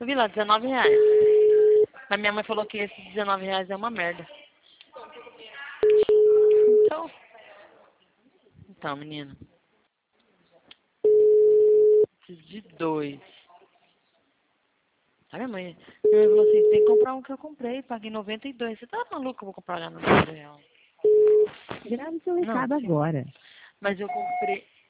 Eu vi lá, R$19. Mas minha mãe falou que esse R$19 é uma merda. Então, menino. Preciso de 2. A minha mãe falou assim, tem que comprar um que eu comprei, paguei 92. Você tá maluco? Eu vou comprar lá no R$90. Grave seu Não, recado sim. agora. Mas eu comprei.